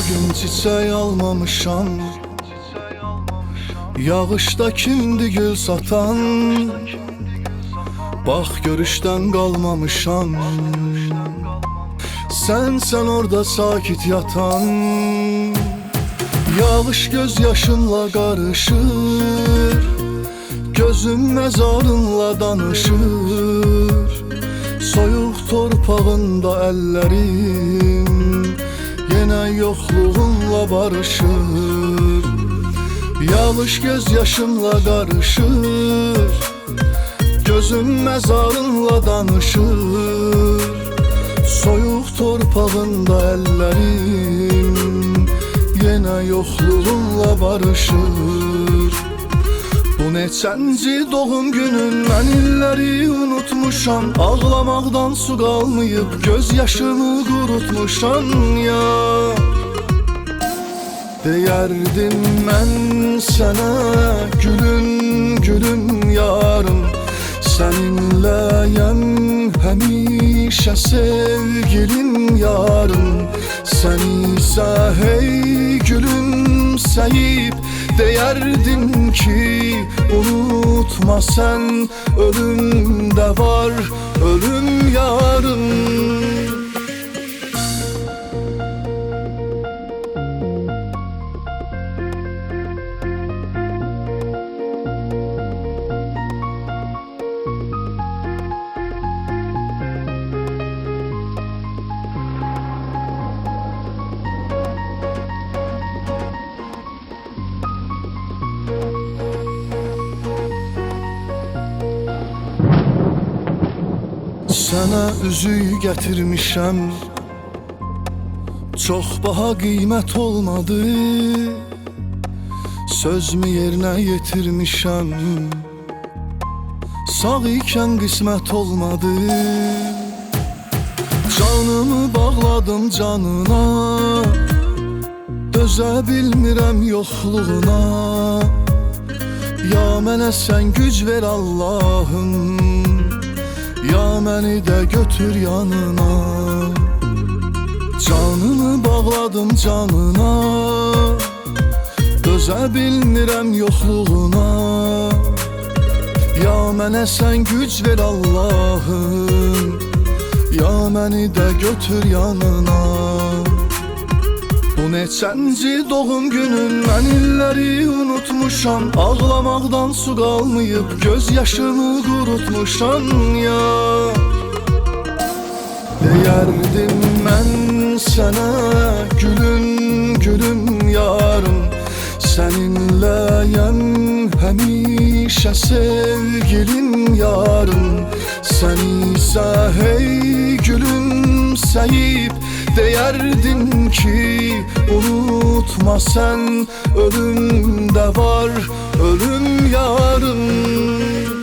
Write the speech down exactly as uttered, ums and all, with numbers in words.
gün çiçək almamışam. Yağışda kimdi gül satan? Bax görüşdən qalmamışam. Sen sen orada sakit yatan. Yağış göz yaşınla karışır, gözüm mezarınla danışır. Soyuq torpağında əllərim yenə yoxluğunla barışır. Yağış göz yaşınla karışır, gözüm mezarınla danışır. Soyuq torpağında əllərim yenə yoxluğunla barışır. Bu neçənci doğum günün, mən illəri unutmuşam. Ağlamaqdan su qalmayıb, göz yaşımı qurutmuşam ya. Deyərdim mən sənə gülüm, gülüm yarım. Səninləyəm həmişə sevgilim yarım. Sən isə hey gülümsəyib deyərdim ki, unutma sən, ölüm də var, ölüm yarım. Sənə üzüyü gətirmişəm, çox baha qiymət olmadı. Sözümü yerinə yetirmişəm, sağ ikən qismət olmadı. Canımı bağladım canına, dözə bilmirəm yoxluğuna. Ya mənə sən güc ver Allahım, ya məni də götür yanına. Canımı bağladım canına, dözə bilmirəm yoxluğuna. Ya mənə sən güc ver Allahım, ya məni də götür yanına. Bu neçənci doğum günün, mən illəri unutmuşam. Ağlamaqdan su qalmayıb, göz yaşımı qurutmuşam ya. Deyərdim mən sənə gülüm, gülüm yarım. Səninləyəm həmişə sevgilim yarım. Sən isə hey gülümsəyib deyərdim ki, unutma sən, ölüm də var, ölüm yarım.